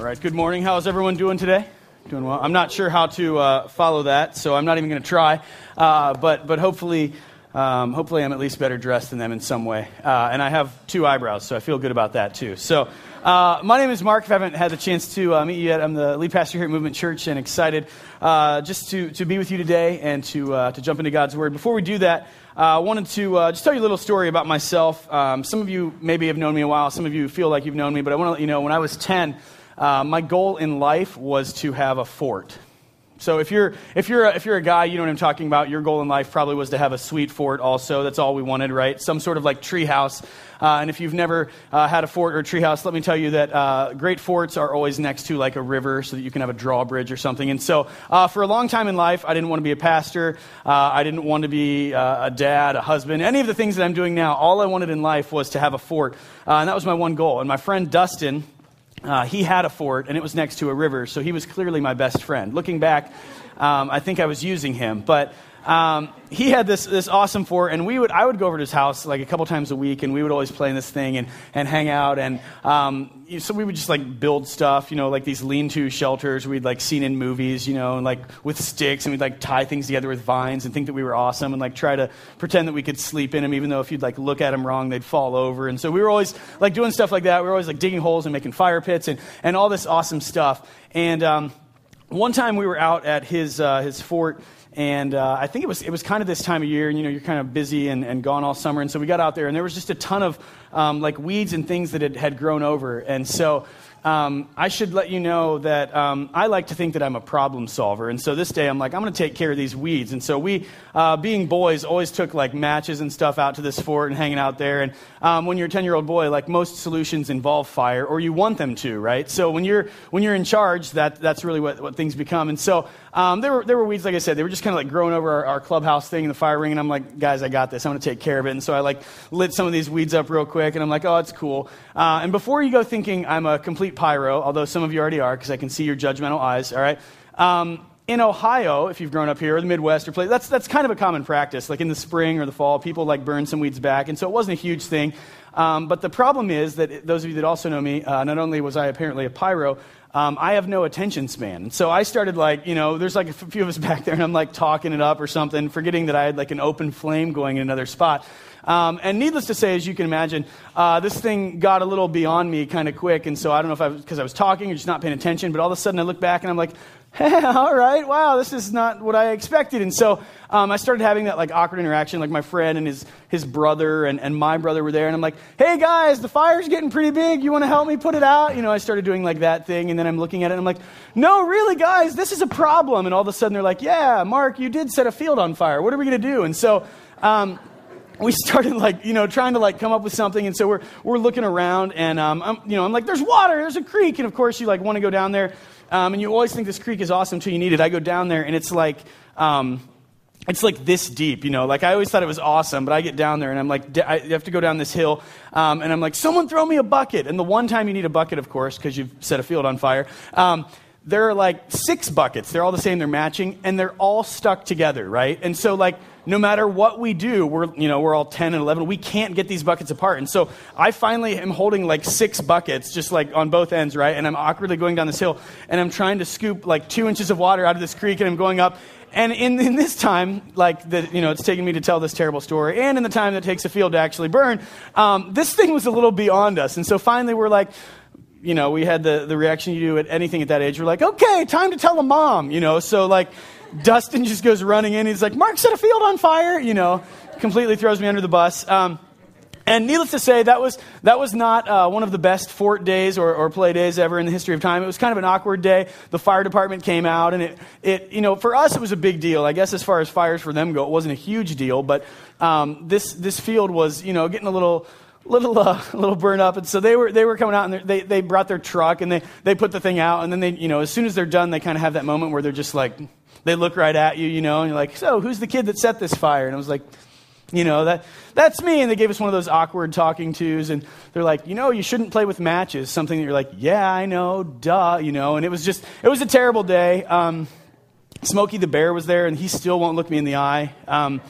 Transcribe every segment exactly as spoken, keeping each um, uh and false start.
right, good morning. How's everyone doing today? Doing well. I'm not sure how to uh, follow that, so I'm not even going to try. Uh, but but hopefully, um, hopefully I'm at least better dressed than them in some way. Uh, and I have two eyebrows, so I feel good about that too. So uh, my name is Mark. If I haven't had the chance to uh, meet you yet, I'm the lead pastor here at Movement Church, and excited uh, just to to be with you today and to uh, to jump into God's Word. Before we do that, I uh, wanted to uh, just tell you a little story about myself. Um, some of you maybe have known me a while. Some of you feel like you've known me, but I want to let you know when I was ten. Uh, my goal in life was to have a fort. So if you're if you're a, if you're a guy, you know what I'm talking about. Your goal in life probably was to have a sweet fort. Also, that's all we wanted, right? Some sort of like tree house. Uh, and if you've never uh, had a fort or a tree house, let me tell you that uh, great forts are always next to like a river, so that you can have a drawbridge or something. And so, uh, for a long time in life, I didn't want to be a pastor. Uh, I didn't want to be uh, a dad, a husband, any of the things that I'm doing now. All I wanted in life was to have a fort, uh, and that was my one goal. And my friend Dustin. Uh, he had a fort, and it was next to a river, so he was clearly my best friend. Looking back, um, I think I was using him, but um, he had this this awesome fort, and we would I would go over to his house like a couple times a week, and we would always play in this thing and, and hang out, and um, so we would just like build stuff, you know, like these lean-to shelters we'd like seen in movies, you know, and like with sticks, and we'd like tie things together with vines and think that we were awesome, and like try to pretend that we could sleep in them, even though if you'd like look at them wrong, they'd fall over. And so we were always like doing stuff like that. We were always like digging holes and making fire pits and and all this awesome stuff. And um, one time we were out at his uh, his fort. And uh, I think it was it was kind of this time of year, and you know, you're kind of busy and, and gone all summer. And so we got out there, and there was just a ton of um, like weeds and things that had, had grown over. And so um, I should let you know that um, I like to think that I'm a problem solver. And so this day I'm like, I'm going to take care of these weeds. And so we, uh, being boys, always took like matches and stuff out to this fort and hanging out there. And um, when you're a ten-year-old boy, like most solutions involve fire, or you want them to, right? So when you're when you're in charge, that that's really what, what things become. And so um, there were there were weeds, like I said, they were just kind of like growing over our, our clubhouse thing and the fire ring. And I'm like, guys, I got this. I'm going to take care of it. And so I like lit some of these weeds up real quick, and I'm like, oh, it's cool. Uh, and before you go thinking I'm a complete pyro, although some of you already are, because I can see your judgmental eyes, all right? Um, in Ohio, if you've grown up here, or the Midwest, or place, that's that's kind of a common practice. Like in the spring or the fall, people like burn some weeds back, and so it wasn't a huge thing. Um, but the problem is that those of you that also know me, uh, not only was I apparently a pyro, um, I have no attention span. And so I started like, you know, there's like a few of us back there, and I'm like talking it up or something, forgetting that I had like an open flame going in another spot. Um, and needless to say, as you can imagine, uh, this thing got a little beyond me kind of quick. And so I don't know if I was because I was talking or just not paying attention, but all of a sudden I look back and I'm like, hey, all right, wow, this is not what I expected. And so um, I started having that like awkward interaction, like my friend and his his brother and, and my brother were there. And I'm like, hey, guys, the fire's getting pretty big. You want to help me put it out? You know, I started doing like that thing. And then I'm looking at it and I'm like, no, really, guys, this is a problem. And all of a sudden they're like, yeah, Mark, you did set a field on fire. What are we going to do? And so um we started like, you know, trying to like come up with something. And so we're, we're looking around and, um, I'm, you know, I'm like, there's water, there's a creek. And of course you like want to go down there. Um, and you always think this creek is awesome until you need it. I go down there and it's like, um, it's like this deep, you know, like I always thought it was awesome, but I get down there and I'm like, I have to go down this hill. Um, and I'm like, someone throw me a bucket. And the one time you need a bucket, of course, because you've set a field on fire, um, there are like six buckets. They're all the same. They're matching and they're all stuck together. Right. And so like, no matter what we do, we're, you know, we're all ten and eleven. We can't get these buckets apart. And so I finally am holding like six buckets, just like on both ends, right? And I'm awkwardly going down this hill, and I'm trying to scoop like two inches of water out of this creek, and I'm going up. And in, in this time, like, the, you know, it's taken me to tell this terrible story, and in the time that it takes a field to actually burn, um, this thing was a little beyond us. And so finally we're like, you know, we had the, the reaction you do at anything at that age. We're like, okay, time to tell a mom, you know. So like, Dustin just goes running in. He's like, Mark set a field on fire, you know, completely throws me under the bus. Um, and needless to say, that was that was not uh, one of the best fort days or, or play days ever in the history of time. It was kind of an awkward day. The fire department came out, and it, it you know, for us, it was a big deal. I guess as far as fires for them go, it wasn't a huge deal. But um, this this field was, you know, getting a little... little uh, little burn up, and so they were they were coming out, and they they brought their truck, and they they put the thing out, and then they, you know, as soon as they're done, they kind of have that moment where they're just like, they look right at you, you know, and you're like, so who's the kid that set this fire? And I was like, you know, that that's me. And they gave us one of those awkward talking tos, and they're like, you know, you shouldn't play with matches, something that you're like, yeah, I know, duh, you know. And it was just, it was a terrible day. um Smokey the Bear was there, and he still won't look me in the eye. um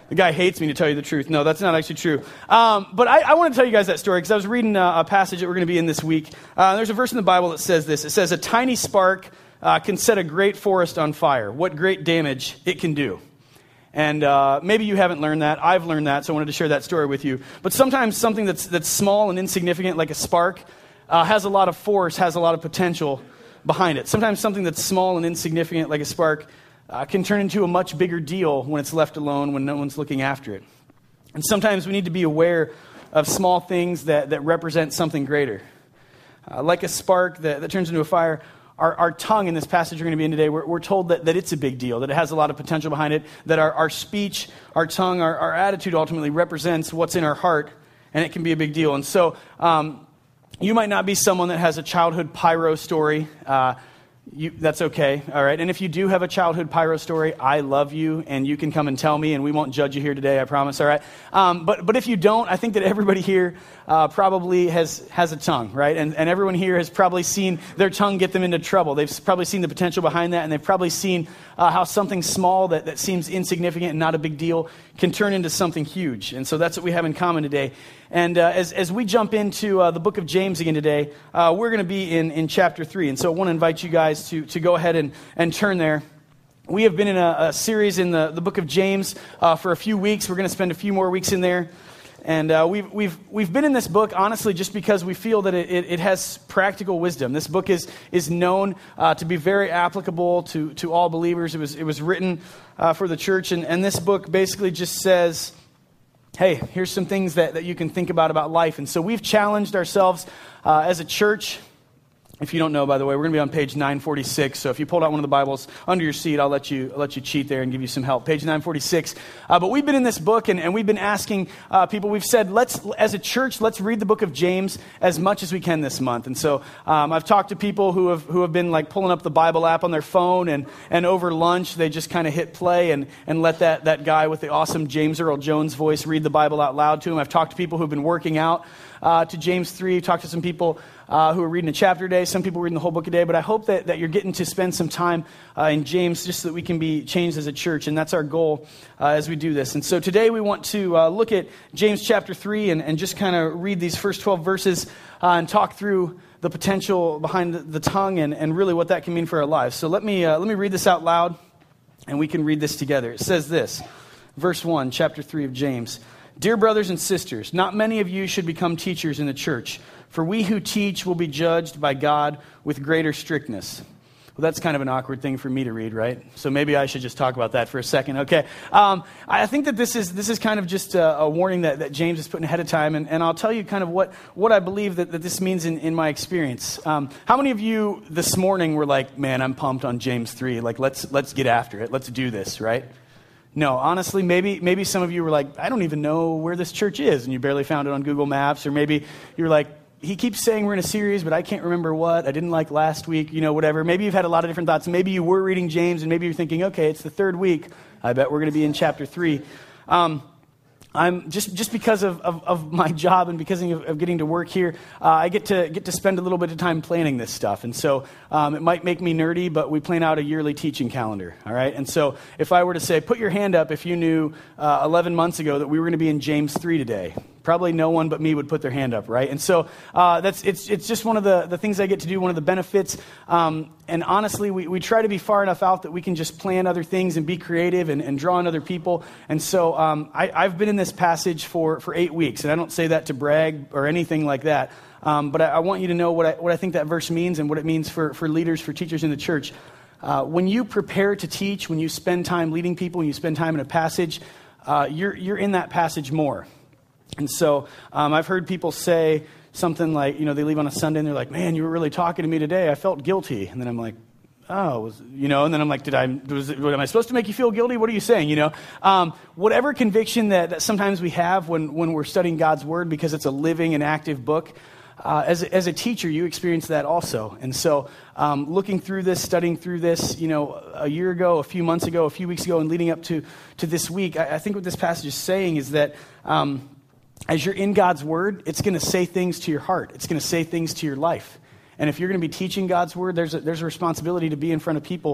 The guy hates me to tell you the truth. No, that's not actually true. Um, but I, I want to tell you guys that story because I was reading a, a passage that we're going to be in this week. Uh, there's a verse in the Bible that says this. It says, a tiny spark uh, can set a great forest on fire. What great damage it can do. And uh, maybe you haven't learned that. I've learned that, so I wanted to share that story with you. But sometimes something that's, that's small and insignificant, like a spark, uh, has a lot of force, has a lot of potential behind it. Sometimes something that's small and insignificant, like a spark, Uh, can turn into a much bigger deal when it's left alone, when no one's looking after it. And sometimes we need to be aware of small things that, that represent something greater. Uh, like a spark that, that turns into a fire, our, our tongue in this passage we're going to be in today, we're, we're told that, that it's a big deal, that it has a lot of potential behind it, that our, our speech, our tongue, our, our attitude ultimately represents what's in our heart, and it can be a big deal. And so um, you might not be someone that has a childhood pyro story. Uh, You, that's okay, all right? And if you do have a childhood pyro story, I love you, and you can come and tell me, and we won't judge you here today, I promise, all right? Um, but but if you don't, I think that everybody here uh, probably has has a tongue, right? And, and everyone here has probably seen their tongue get them into trouble. They've probably seen the potential behind that, and they've probably seen uh, how something small that, that seems insignificant and not a big deal can turn into something huge. And so that's what we have in common today. And uh, as, as we jump into uh, the book of James again today, uh, we're going to be in, in chapter three. And so I want to invite you guys to, to go ahead and, and turn there. We have been in a, a series in the, the book of James uh, for a few weeks. We're going to spend a few more weeks in there. And uh, we've, we've, we've been in this book, honestly, just because we feel that it, it, it has practical wisdom. This book is, is known uh, to be very applicable to, to all believers. It was, it was written uh, for the church. And, and this book basically just says, hey, here's some things that, that you can think about about life. And so we've challenged ourselves uh, as a church. If you don't know, by the way, we're going to be on page nine forty-six. So if you pulled out one of the Bibles under your seat, I'll let you I'll let you cheat there and give you some help. Page nine forty-six. Uh, but we've been in this book, and, and we've been asking uh, people. We've said, let's as a church, let's read the book of James as much as we can this month. And so um, I've talked to people who have who have been like pulling up the Bible app on their phone, and and over lunch they just kind of hit play and and let that that guy with the awesome James Earl Jones voice read the Bible out loud to him. I've talked to people who've been working out uh, to James three. Talked to some people Uh, who are reading a chapter a day. Some people are reading the whole book a day. But I hope that, that you're getting to spend some time uh, in James just so that we can be changed as a church. And that's our goal uh, as we do this. And so today we want to uh, look at James chapter three and, and just kind of read these first twelve verses uh, and talk through the potential behind the, the tongue and, and really what that can mean for our lives. So let me, uh, let me read this out loud and we can read this together. It says this, verse one, chapter three of James. Dear brothers and sisters, not many of you should become teachers in the church, for we who teach will be judged by God with greater strictness. Well, that's kind of an awkward thing for me to read, right? So maybe I should just talk about that for a second. Okay. Um, I think that this is this is kind of just a, a warning that, that James is putting ahead of time, and, and I'll tell you kind of what, what I believe that, that this means in, in my experience. Um, how many of you this morning were like, man, I'm pumped on James three. Like, let's let's get after it. Let's do this, right? No, honestly, maybe maybe some of you were like, I don't even know where this church is, and you barely found it on Google Maps, or maybe you're like, he keeps saying we're in a series, but I can't remember what. I didn't like last week, you know, whatever. Maybe you've had a lot of different thoughts. Maybe you were reading James, and maybe you're thinking, okay, it's the third week. I bet we're going to be in chapter three. Um, I'm just just because of, of, of my job and because of, of getting to work here, uh, I get to get to spend a little bit of time planning this stuff. And so um, it might make me nerdy, but we plan out a yearly teaching calendar, all right? And so if I were to say, put your hand up if you knew uh, eleven months ago that we were going to be in James three today. Probably no one but me would put their hand up, right? And so uh, that's it's it's just one of the, the things I get to do, one of the benefits. Um, and honestly, we, we try to be far enough out that we can just plan other things and be creative and, and draw on other people. And so um, I, I've been in this passage for, for eight weeks, and I don't say that to brag or anything like that. Um, but I, I want you to know what I, what I think that verse means and what it means for, for leaders, for teachers in the church. Uh, when you prepare to teach, when you spend time leading people, when you spend time in a passage, uh, you're you're in that passage more. And so um, I've heard people say something like, you know, they leave on a Sunday and they're like, man, you were really talking to me today. I felt guilty. And then I'm like, oh, was, you know, and then I'm like, did I, was it, am I supposed to make you feel guilty? What are you saying? You know, um, whatever conviction that, that sometimes we have when, when we're studying God's word, because it's a living and active book, uh, as, a, as a teacher, you experience that also. And so um, looking through this, studying through this, you know, a year ago, a few months ago, a few weeks ago, and leading up to, to this week, I, I think what this passage is saying is that um, as you're in God's word, it's going to say things to your heart. It's going to say things to your life. And if you're going to be teaching God's word, there's a, there's a responsibility to be in front of people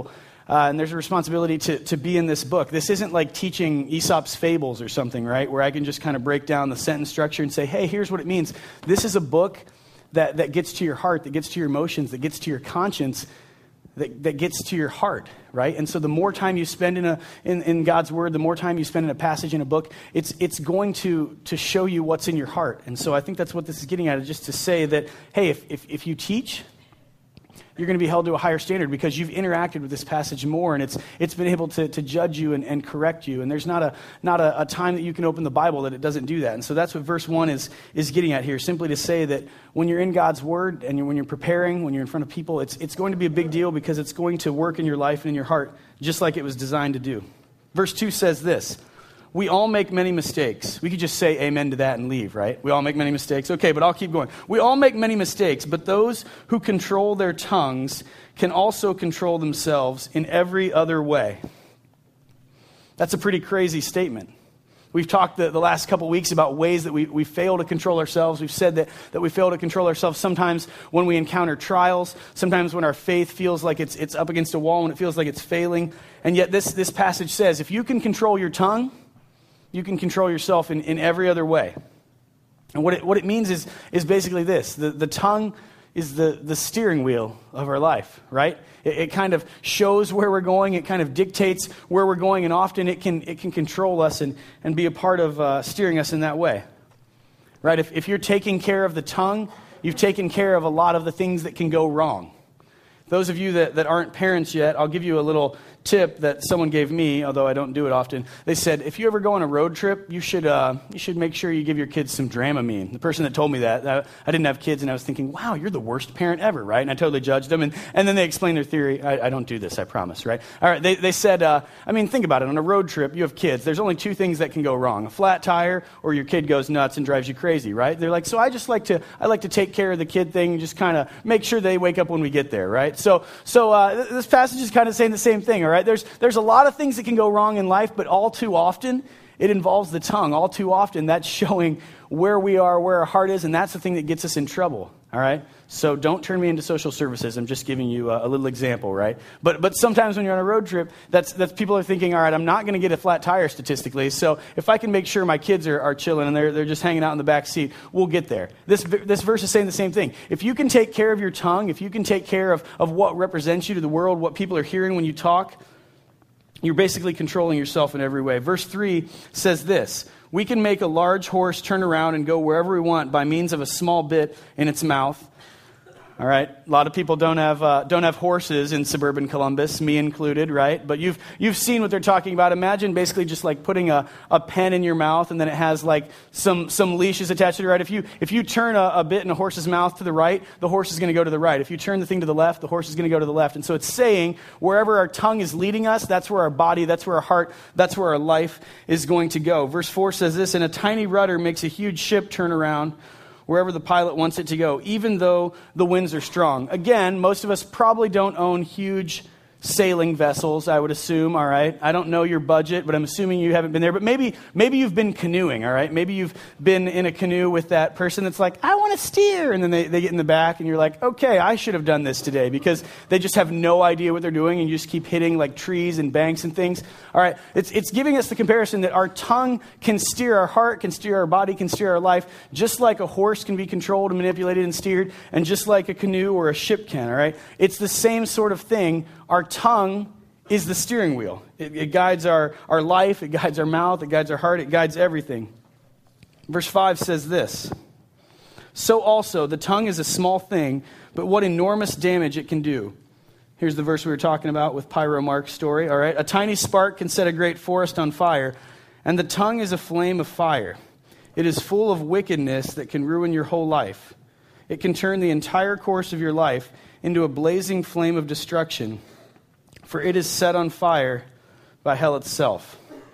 Uh, and there's a responsibility to, to be in this book. This isn't like teaching Aesop's fables or something, right? Where I can just kind of break down the sentence structure and say, hey, here's what it means. This is a book that, that gets to your heart, that gets to your emotions, that gets to your conscience, that, that gets to your heart, right? And so the more time you spend in a in, in God's word, the more time you spend in a passage in a book, it's it's going to to show you what's in your heart. And so I think that's what this is getting at, is just to say that, hey, if if, if you teach, you're going to be held to a higher standard because you've interacted with this passage more, and it's it's been able to, to judge you and, and correct you. And there's not a not a, a time that you can open the Bible that it doesn't do that. And so that's what verse one is is getting at here, simply to say that when you're in God's word and you're, when you're preparing, when you're in front of people, it's it's going to be a big deal because it's going to work in your life and in your heart just like it was designed to do. Verse two says this: we all make many mistakes. We could just say amen to that and leave, right? We all make many mistakes. Okay, but I'll keep going. We all make many mistakes, but those who control their tongues can also control themselves in every other way. That's a pretty crazy statement. We've talked the, the last couple weeks about ways that we, we fail to control ourselves. We've said that, that we fail to control ourselves sometimes when we encounter trials, sometimes when our faith feels like it's it's up against a wall and it feels like it's failing. And yet this, this passage says, if you can control your tongue, you can control yourself in, in every other way. And what it, what it means is, is basically this. The, the tongue is the, the steering wheel of our life, right? It, it kind of shows where we're going. It kind of dictates where we're going. And often it can it can control us and, and be a part of uh, steering us in that way. Right? If, if you're taking care of the tongue, you've taken care of a lot of the things that can go wrong. Those of you that, that aren't parents yet, I'll give you a little tip that someone gave me, although I don't do it often. They said, if you ever go on a road trip, you should uh, you should make sure you give your kids some Dramamine. The person that told me that, I, I didn't have kids, and I was thinking, wow, you're the worst parent ever, right? And I totally judged them. And, and then they explained their theory. I, I don't do this, I promise, right? All right, they, they said, uh, I mean, think about it. On a road trip, you have kids. There's only two things that can go wrong: a flat tire, or your kid goes nuts and drives you crazy, right? They're like, so I just like to I like to take care of the kid thing and just kind of make sure they wake up when we get there, right? So so uh, this passage is kind of saying the same thing, all right? There's there's a lot of things that can go wrong in life, but all too often, it involves the tongue. All too often, that's showing where we are, where our heart is, and that's the thing that gets us in trouble, all right? So don't turn me into social services. I'm just giving you a, a little example, right? But but sometimes when you're on a road trip, that's that's people are thinking, all right, I'm not going to get a flat tire statistically, so if I can make sure my kids are, are chilling and they're they're just hanging out in the back seat, we'll get there. This this verse is saying the same thing. If you can take care of your tongue, if you can take care of, of what represents you to the world, what people are hearing when you talk, you're basically controlling yourself in every way. Verse three says this: we can make a large horse turn around and go wherever we want by means of a small bit in its mouth. All right, a lot of people don't have uh, don't have horses in suburban Columbus, me included, right? But you've you've seen what they're talking about. Imagine basically just like putting a, a pen in your mouth, and then it has like some some leashes attached to it, right? If you if you turn a, a bit in a horse's mouth to the right, the horse is going to go to the right. If you turn the thing to the left, the horse is going to go to the left. And so it's saying wherever our tongue is leading us, that's where our body, that's where our heart, that's where our life is going to go. Verse four says this: and a tiny rudder makes a huge ship turn around wherever the pilot wants it to go, even though the winds are strong. Again, most of us probably don't own huge sailing vessels, I would assume, all right? I don't know your budget, but I'm assuming you haven't been there. But maybe maybe you've been canoeing, all right? Maybe you've been in a canoe with that person that's like, I want to steer. And then they, they get in the back and you're like, okay, I should have done this today, because they just have no idea what they're doing and you just keep hitting like trees and banks and things. All right, it's, it's giving us the comparison that our tongue can steer our heart, can steer our body, can steer our life, just like a horse can be controlled and manipulated and steered, and just like a canoe or a ship can, all right? It's the same sort of thing. Our tongue is the steering wheel. It, it guides our, our life, it guides our mouth, it guides our heart, it guides everything. Verse five says this: so also the tongue is a small thing, but what enormous damage it can do. Here's the verse we were talking about with Pyro Mark's story, all right? A tiny spark can set a great forest on fire, and the tongue is a flame of fire. It is full of wickedness that can ruin your whole life. It can turn the entire course of your life into a blazing flame of destruction, for it is set on fire by hell itself.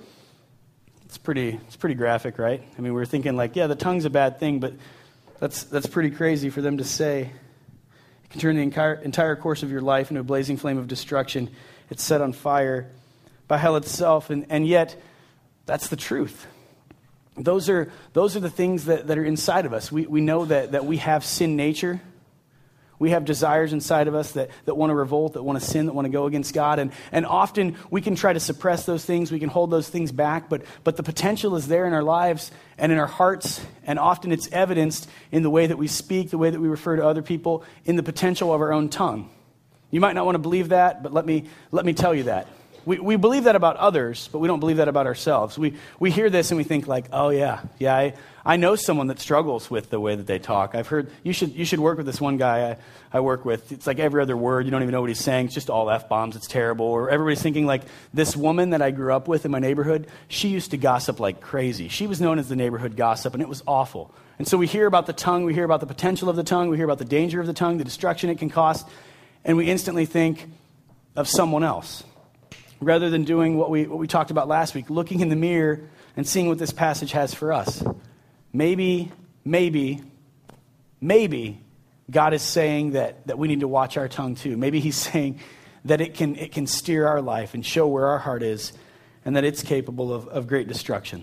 It's pretty it's pretty graphic, right? I mean, we're thinking like, yeah, the tongue's a bad thing, but that's that's pretty crazy for them to say. It can turn the entire, entire course of your life into a blazing flame of destruction. It's set on fire by hell itself, and, and yet that's the truth. Those are those are the things that, that are inside of us. We we know that, that we have sin nature. We have desires inside of us that, that want to revolt, that want to sin, that want to go against God. And, and often we can try to suppress those things. We can hold those things back. But, but the potential is there in our lives and in our hearts. And often it's evidenced in the way that we speak, the way that we refer to other people, in the potential of our own tongue. You might not want to believe that, but let me, let me tell you that. We, we believe that about others, but we don't believe that about ourselves. We, we hear this and we think like, oh yeah, yeah, I, I know someone that struggles with the way that they talk. I've heard, you should you should work with this one guy I, I work with. It's like every other word. You don't even know what he's saying. It's just all F-bombs. It's terrible. Or everybody's thinking like, this woman that I grew up with in my neighborhood, she used to gossip like crazy. She was known as the neighborhood gossip, and it was awful. And so we hear about the tongue. We hear about the potential of the tongue. We hear about the danger of the tongue, the destruction it can cost. And we instantly think of someone else, rather than doing what we what we talked about last week, looking in the mirror and seeing what this passage has for us. Maybe, maybe, maybe God is saying that, that we need to watch our tongue too. Maybe he's saying that it can it can steer our life and show where our heart is, and that it's capable of, of great destruction.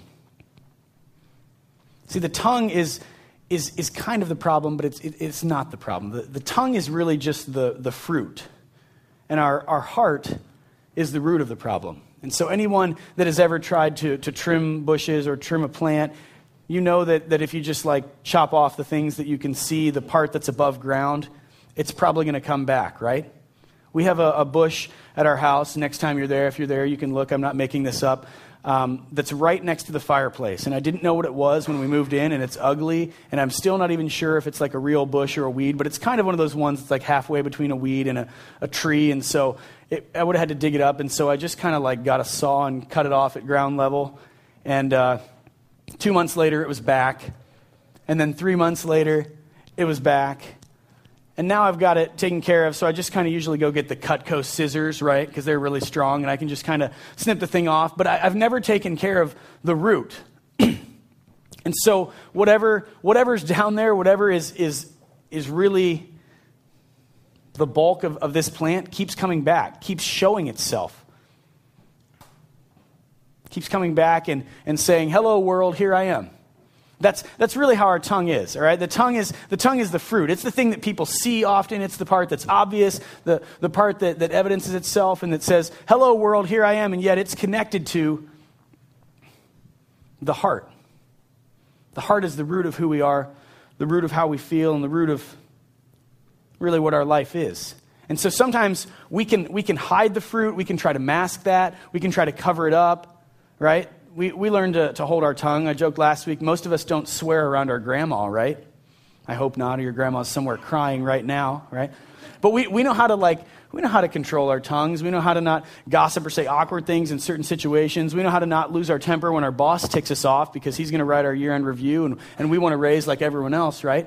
See, the tongue is is is kind of the problem, but it's it, it's not the problem. The, the tongue is really just the, the fruit, and our, our heart is the root of the problem. And so anyone that has ever tried to, to trim bushes or trim a plant, you know that, that if you just like chop off the things that you can see, the part that's above ground, it's probably going to come back, right? We have a, a bush at our house. Next time you're there, if you're there, you can look. I'm not making this up. Um, that's right next to the fireplace. And I didn't know what it was when we moved in, and it's ugly. And I'm still not even sure if it's like a real bush or a weed, but it's kind of one of those ones that's like halfway between a weed and a, a tree. And so it, I would have had to dig it up. And so I just kind of like got a saw and cut it off at ground level. And uh, two months later, it was back. And then three months later, it was back. And now I've got it taken care of, so I just kind of usually go get the Cutco scissors, right, because they're really strong, and I can just kind of snip the thing off. But I, I've never taken care of the root. And so whatever whatever's down there, whatever is is is really the bulk of, of this plant keeps coming back, keeps showing itself. Keeps coming back and, and saying, hello, world, here I am. That's that's really how our tongue is, all right? The tongue is the tongue is the fruit. It's the thing that people see often. It's the part that's obvious, the, the part that, that evidences itself and that says, hello, world, here I am, and yet it's connected to the heart. The heart is the root of who we are, the root of how we feel, and the root of really what our life is. And so sometimes we can we can hide the fruit, we can try to mask that, we can try to cover it up, right? We we learn to, to hold our tongue. I joked last week, most of us don't swear around our grandma, right? I hope not, or your grandma's somewhere crying right now, right? But we, we know how to like, we know how to control our tongues. We know how to not gossip or say awkward things in certain situations. We know how to not lose our temper when our boss ticks us off because he's going to write our year-end review and, and we want to raise like everyone else, right?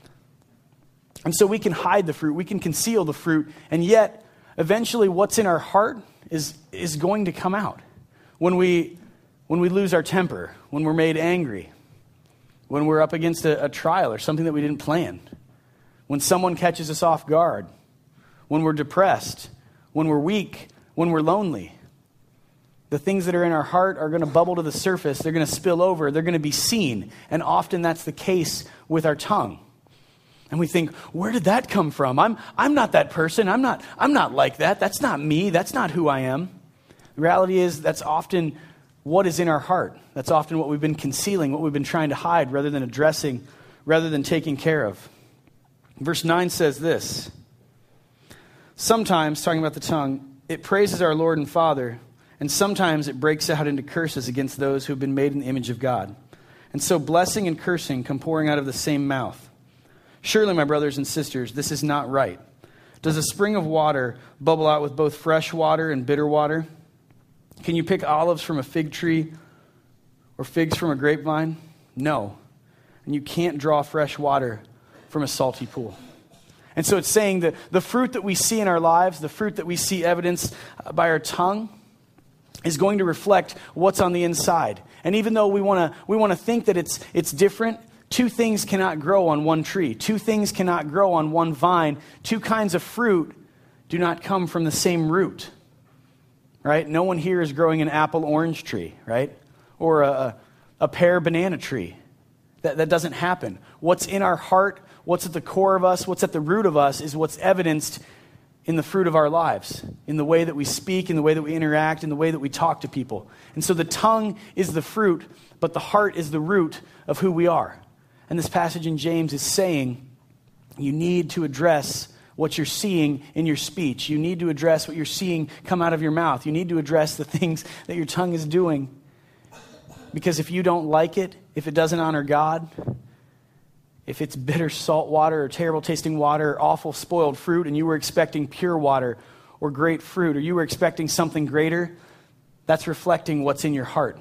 And so we can hide the fruit, we can conceal the fruit, and yet eventually what's in our heart is is going to come out. When we When we lose our temper, when we're made angry, when we're up against a, a trial or something that we didn't plan, when someone catches us off guard, when we're depressed, when we're weak, when we're lonely, the things that are in our heart are going to bubble to the surface. They're going to spill over. They're going to be seen. And often that's the case with our tongue. And we think, where did that come from? I'm I'm not that person. I'm not I'm not like that. That's not me. That's not who I am. The reality is that's often what is in our heart. That's often what we've been concealing, what we've been trying to hide rather than addressing, rather than taking care of. Verse nine says this. Sometimes, talking about the tongue, it praises our Lord and Father, and sometimes it breaks out into curses against those who have been made in the image of God. And so blessing and cursing come pouring out of the same mouth. Surely, my brothers and sisters, this is not right. Does a spring of water bubble out with both fresh water and bitter water? Can you pick olives from a fig tree or figs from a grapevine? No. And you can't draw fresh water from a salty pool. And so it's saying that the fruit that we see in our lives, the fruit that we see evidenced by our tongue, is going to reflect what's on the inside. And even though we want to we want to think that it's it's different, two things cannot grow on one tree. Two things cannot grow on one vine. Two kinds of fruit do not come from the same root. Right? No one here is growing an apple orange tree, right? Or a, a pear banana tree. That, that doesn't happen. What's in our heart, what's at the core of us, what's at the root of us is what's evidenced in the fruit of our lives, in the way that we speak, in the way that we interact, in the way that we talk to people. And so the tongue is the fruit, but the heart is the root of who we are. And this passage in James is saying you need to address what you're seeing in your speech. You need to address what you're seeing come out of your mouth. You need to address the things that your tongue is doing. Because if you don't like it, if it doesn't honor God, if it's bitter salt water or terrible tasting water or awful spoiled fruit and you were expecting pure water or great fruit or you were expecting something greater, that's reflecting what's in your heart.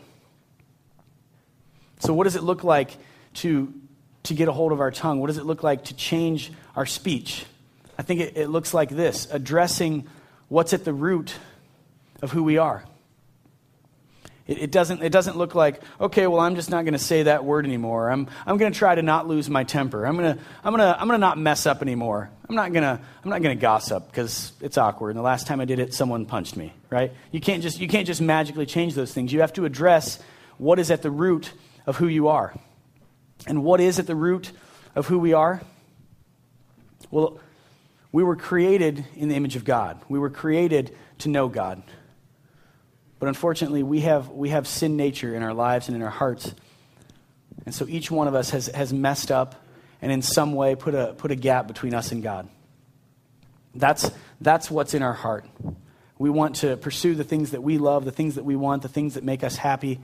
So what does it look like to, to get a hold of our tongue? What does it look like to change our speech? I think it, it looks like this, addressing what's at the root of who we are. It, it doesn't, it doesn't look like, okay, well, I'm just not going to say that word anymore. I'm, I'm going to try to not lose my temper. I'm going to, I'm going to, I'm going to not mess up anymore. I'm not going to, I'm not going to gossip because it's awkward. And the last time I did it, someone punched me, right? You can't just, you can't just magically change those things. You have to address what is at the root of who you are. And what is at the root of who we are? Well, we were created in the image of God. We were created to know God. But unfortunately, we have we have sin nature in our lives and in our hearts. And so each one of us has, has messed up and in some way put a put a gap between us and God. That's that's what's in our heart. We want to pursue the things that we love, the things that we want, the things that make us happy.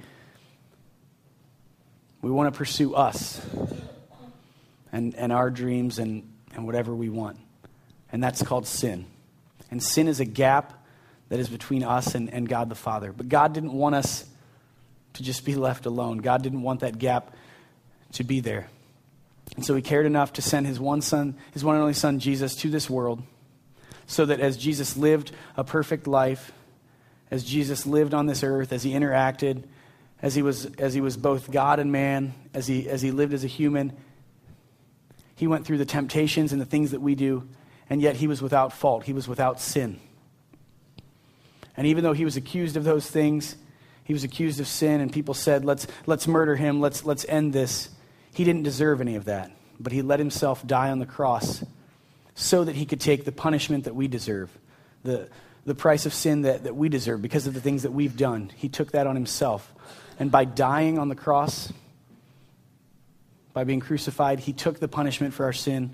We want to pursue us and, and our dreams and, and whatever we want. And that's called sin. And sin is a gap that is between us and, and God the Father. But God didn't want us to just be left alone. God didn't want that gap to be there. And so he cared enough to send his one son, his one and only son, Jesus, to this world so that as Jesus lived a perfect life, as Jesus lived on this earth, as he interacted, as he was as he was both God and man, as he as he lived as a human, he went through the temptations and the things that we do, and yet he was without fault. He was without sin. And even though he was accused of those things, he was accused of sin, and people said, let's let's murder him, let's let's end this. He didn't deserve any of that. But he let himself die on the cross so that he could take the punishment that we deserve, the, the price of sin that, that we deserve because of the things that we've done. He took that on himself. And by dying on the cross, by being crucified, he took the punishment for our sin.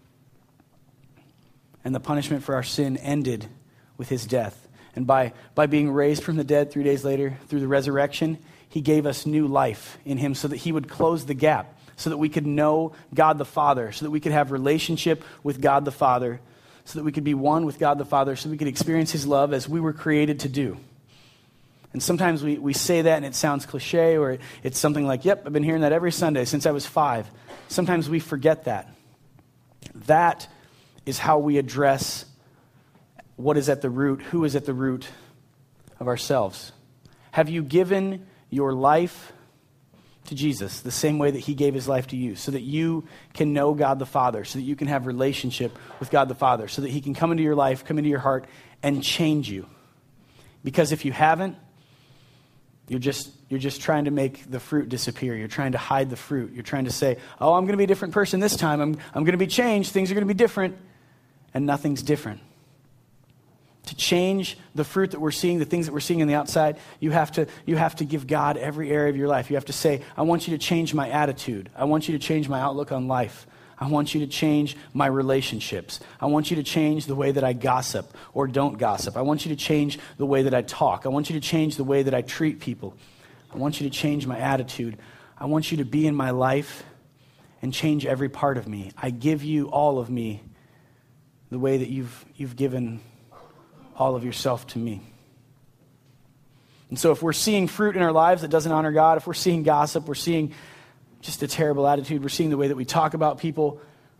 And the punishment for our sin ended with his death. And by, by being raised from the dead three days later, through the resurrection, he gave us new life in him so that he would close the gap, so that we could know God the Father, so that we could have relationship with God the Father, so that we could be one with God the Father, so we could experience his love as we were created to do. And sometimes we, we say that and it sounds cliche, or it's something like, yep, I've been hearing that every Sunday since I was five. Sometimes we forget that. That is how we address what is at the root, who is at the root of ourselves. Have you given your life to Jesus the same way that he gave his life to you, so that you can know God the Father, so that you can have relationship with God the Father, so that he can come into your life, come into your heart, and change you? Because if you haven't, you're just you're just trying to make the fruit disappear. You're trying to hide the fruit. You're trying to say, oh, I'm going to be a different person this time. I'm I'm going to be changed. Things are going to be different. And nothing's different. To change the fruit that we're seeing, the things that we're seeing on the outside, you have to you have to give God every area of your life. You have to say, I want you to change my attitude. I want you to change my outlook on life. I want you to change my relationships. I want you to change the way that I gossip or don't gossip. I want you to change the way that I talk. I want you to change the way that I treat people. I want you to change my attitude. I want you to be in my life and change every part of me. I give you all of me the way that you've you've given all of yourself to me. And so if we're seeing fruit in our lives that doesn't honor God, if we're seeing gossip, we're seeing just a terrible attitude, we're seeing the way that we talk about people,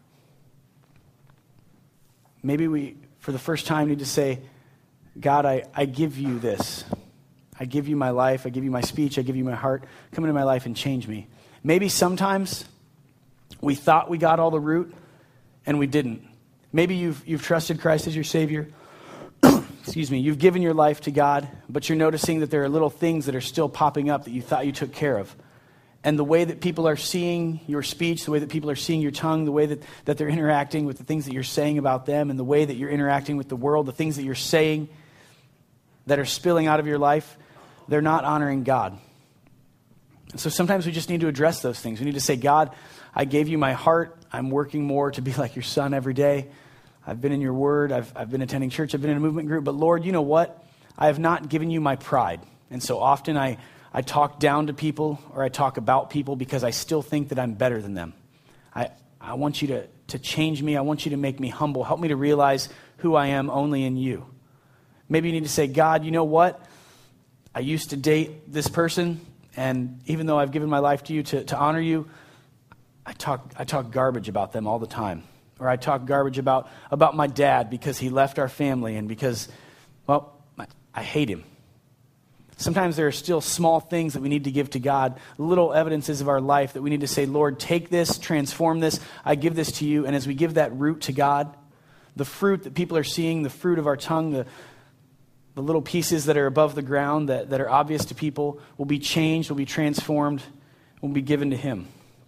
maybe we, for the first time, need to say, God, I, I give you this. I give you my life. I give you my speech. I give you my heart. Come into my life and change me. Maybe sometimes we thought we got all the root and we didn't. Maybe you've you've trusted Christ as your Savior. Excuse me, you've given your life to God, but you're noticing that there are little things that are still popping up that you thought you took care of. And the way that people are seeing your speech, the way that people are seeing your tongue, the way that, that they're interacting with the things that you're saying about them, and the way that you're interacting with the world, the things that you're saying that are spilling out of your life, they're not honoring God. And so sometimes we just need to address those things. We need to say, God, I gave you my heart. I'm working more to be like your son every day. I've been in your word. I've, I've been attending church. I've been in a movement group. But Lord, you know what? I have not given you my pride. And so often I, I talk down to people or I talk about people because I still think that I'm better than them. I, I want you to, to change me. I want you to make me humble. Help me to realize who I am only in you. Maybe you need to say, God, you know what? I used to date this person, and even though I've given my life to you to, to honor you, I talk I talk garbage about them all the time. Or I talk garbage about, about my dad because he left our family and because, well, I, I hate him. Sometimes there are still small things that we need to give to God, little evidences of our life that we need to say, Lord, take this, transform this, I give this to you. And as we give that root to God, the fruit that people are seeing, the fruit of our tongue, the, the little pieces that are above the ground that, that are obvious to people will be changed, will be transformed, will be given to him.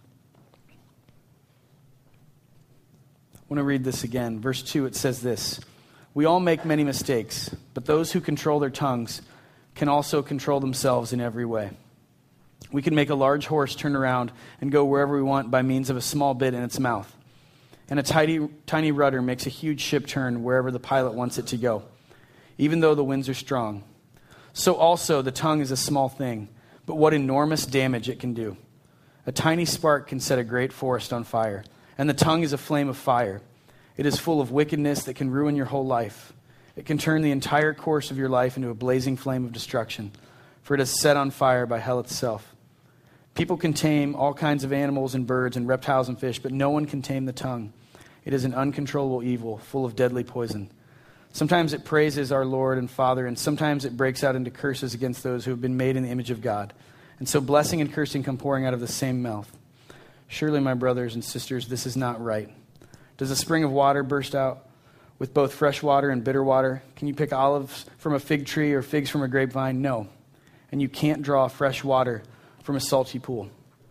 I want to read this again. Verse two, it says this, we all make many mistakes, but those who control their tongues can also control themselves in every way. We can make a large horse turn around and go wherever we want by means of a small bit in its mouth. And a tiny, tiny rudder makes a huge ship turn wherever the pilot wants it to go, even though the winds are strong. So also the tongue is a small thing, but what enormous damage it can do. A tiny spark can set a great forest on fire, and the tongue is a flame of fire. It is full of wickedness that can ruin your whole life. It can turn the entire course of your life into a blazing flame of destruction, for it is set on fire by hell itself. People can tame all kinds of animals and birds and reptiles and fish, but no one can tame the tongue. It is an uncontrollable evil, full of deadly poison. Sometimes it praises our Lord and Father, and sometimes it breaks out into curses against those who have been made in the image of God. And so blessing and cursing come pouring out of the same mouth. Surely, my brothers and sisters, this is not right. Does a spring of water burst out with both fresh water and bitter water? Can you pick olives from a fig tree or figs from a grapevine? No. And you can't draw fresh water from a salty pool.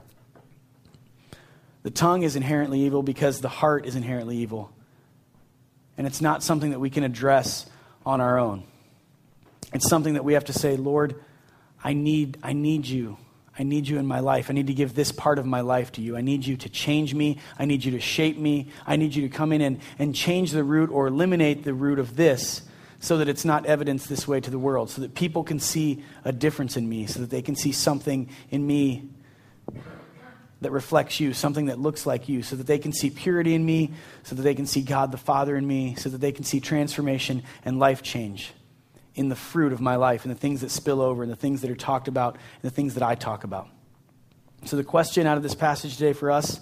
The tongue is inherently evil because the heart is inherently evil. And it's not something that we can address on our own. It's something that we have to say, Lord, I need, I need you. I need you in my life. I need to give this part of my life to you. I need you to change me. I need you to shape me. I need you to come in and, and change the root or eliminate the root of this so that it's not evidenced this way to the world, so that people can see a difference in me, so that they can see something in me that reflects you, something that looks like you, so that they can see purity in me, so that they can see God the Father in me, so that they can see transformation and life change in the fruit of my life, and the things that spill over, and the things that are talked about, and the things that I talk about. So the question out of this passage today for us,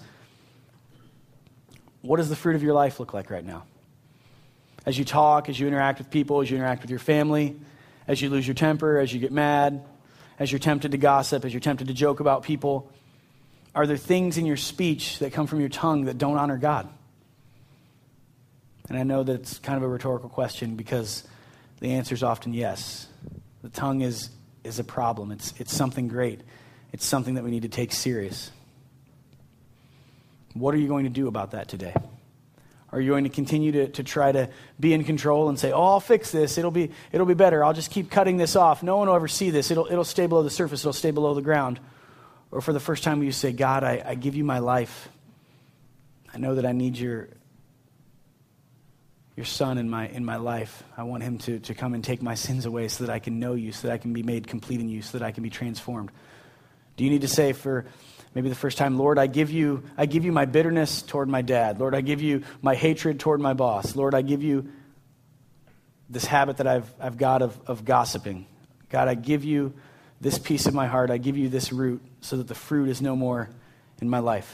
what does the fruit of your life look like right now? As you talk, as you interact with people, as you interact with your family, as you lose your temper, as you get mad, as you're tempted to gossip, as you're tempted to joke about people, are there things in your speech that come from your tongue that don't honor God? And I know that it's kind of a rhetorical question because the answer is often yes. The tongue is, is a problem. It's, it's something great. It's something that we need to take serious. What are you going to do about that today? Are you going to continue to, to try to be in control and say, oh, I'll fix this. It'll be, it'll be better. I'll just keep cutting this off. No one will ever see this. It'll, it'll stay below the surface. It'll stay below the ground. Or for the first time you say, God, I, I give you my life. I know that I need your your son in my in my life. I want him to, to come and take my sins away so that I can know you, so that I can be made complete in you, so that I can be transformed. Do you need to say for maybe the first time, Lord, I give you I give you my bitterness toward my dad. Lord, I give you my hatred toward my boss. Lord, I give you this habit that I've I've got of, of gossiping. God, I give you this piece of my heart. I give you this root so that the fruit is no more in my life.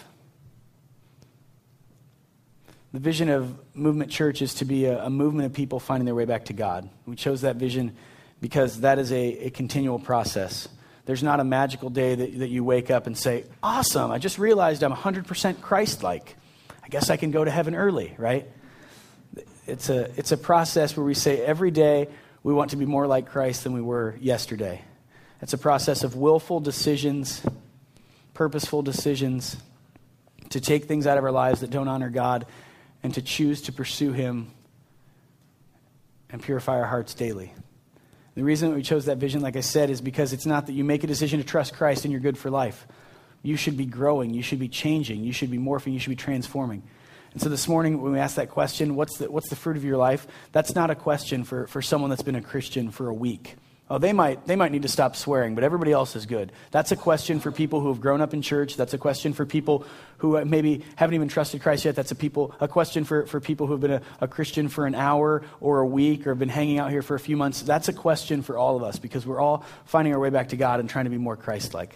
The vision of Movement Church is to be a, a movement of people finding their way back to God. We chose that vision because that is a, a continual process. There's not a magical day that, that you wake up and say, awesome, I just realized I'm one hundred percent Christ-like. I guess I can go to heaven early, right? It's a, it's a process where we say every day we want to be more like Christ than we were yesterday. It's a process of willful decisions, purposeful decisions to take things out of our lives that don't honor God and to choose to pursue him and purify our hearts daily. The reason that we chose that vision, like I said, is because it's not that you make a decision to trust Christ and you're good for life. You should be growing. You should be changing. You should be morphing. You should be transforming. And so this morning, when we ask that question, what's the, what's the fruit of your life? That's not a question for, for someone that's been a Christian for a week. Oh, they might they might need to stop swearing, but everybody else is good. That's a question for people who have grown up in church. That's a question for people who maybe haven't even trusted Christ yet. That's a people a question for, for people who have been a, a Christian for an hour or a week or have been hanging out here for a few months. That's a question for all of us because we're all finding our way back to God and trying to be more Christ-like.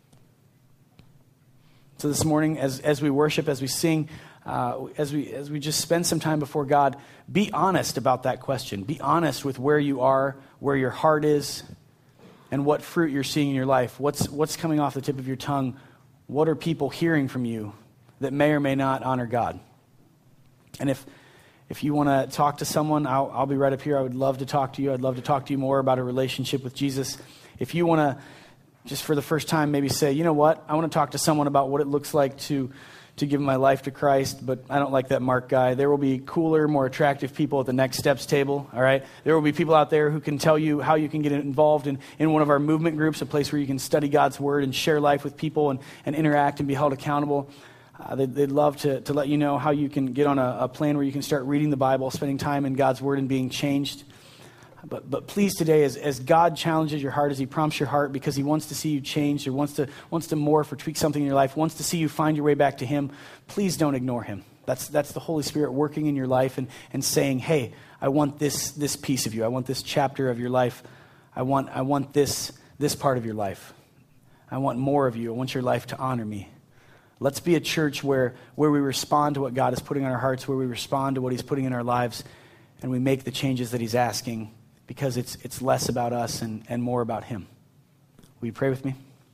So this morning, as as we worship, as we sing, uh, as we as we just spend some time before God, be honest about that question. Be honest with where you are, where your heart is, and what fruit you're seeing in your life. What's what's coming off the tip of your tongue? What are people hearing from you that may or may not honor God? And if if you want to talk to someone, I'll, I'll be right up here. I would love to talk to you. I'd love to talk to you more about a relationship with Jesus. If you want to, just for the first time, maybe say, you know what? I want to talk to someone about what it looks like to to give my life to Christ, but I don't like that Mark guy. There will be cooler, more attractive people at the Next Steps table, all right? There will be people out there who can tell you how you can get involved in, in one of our movement groups, a place where you can study God's Word and share life with people and, and interact and be held accountable. Uh, they'd, they'd love to, to let you know how you can get on a, a plan where you can start reading the Bible, spending time in God's Word and being changed. But but please today, as, as God challenges your heart, as he prompts your heart because he wants to see you change or wants to wants to morph or tweak something in your life, wants to see you find your way back to him, please don't ignore him. That's that's the Holy Spirit working in your life and, and saying, hey, I want this this piece of you. I want this chapter of your life. I want I want this this part of your life. I want more of you. I want your life to honor me. Let's be a church where, where we respond to what God is putting in our hearts, where we respond to what he's putting in our lives, and we make the changes that he's asking. Because it's it's less about us and, and more about him. Will you pray with me?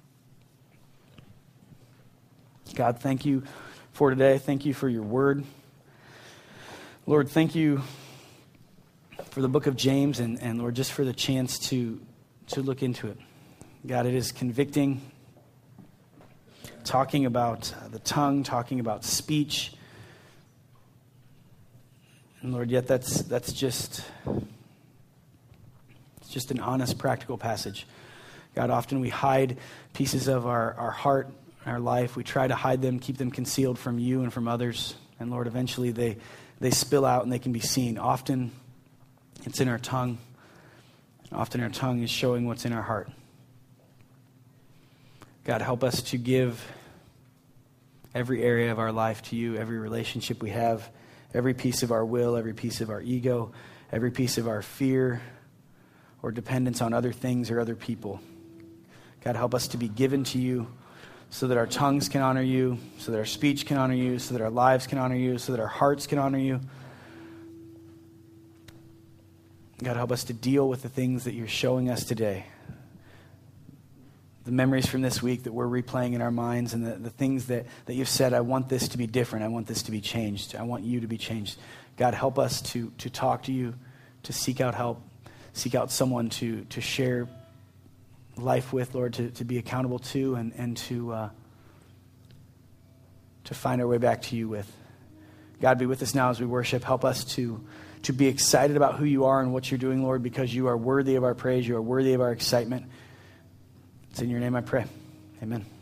God, thank you for today. Thank you for your word. Lord, thank you for the book of James and, and Lord, just for the chance to, to look into it. God, it is convicting. Talking about the tongue, talking about speech. And Lord, yet that's that's just... just an honest, practical passage. God, often we hide pieces of our, our heart, our life. We try to hide them, keep them concealed from you and from others. And Lord, eventually they, they spill out and they can be seen. Often it's in our tongue. Often our tongue is showing what's in our heart. God, help us to give every area of our life to you, every relationship we have, every piece of our will, every piece of our ego, every piece of our fear, or dependence on other things or other people. God, help us to be given to you so that our tongues can honor you, so that our speech can honor you, so that our lives can honor you, so that our hearts can honor you. God, help us to deal with the things that you're showing us today. The memories from this week that we're replaying in our minds and the, the things that, that you've said, I want this to be different. I want this to be changed. I want you to be changed. God, help us to, to talk to you, to seek out help. Seek out someone to to share life with, Lord, to, to be accountable to, and, and to uh, to find our way back to you with. God, be with us now as we worship. Help us to, to be excited about who you are and what you're doing, Lord, because you are worthy of our praise. You are worthy of our excitement. It's in your name I pray. Amen.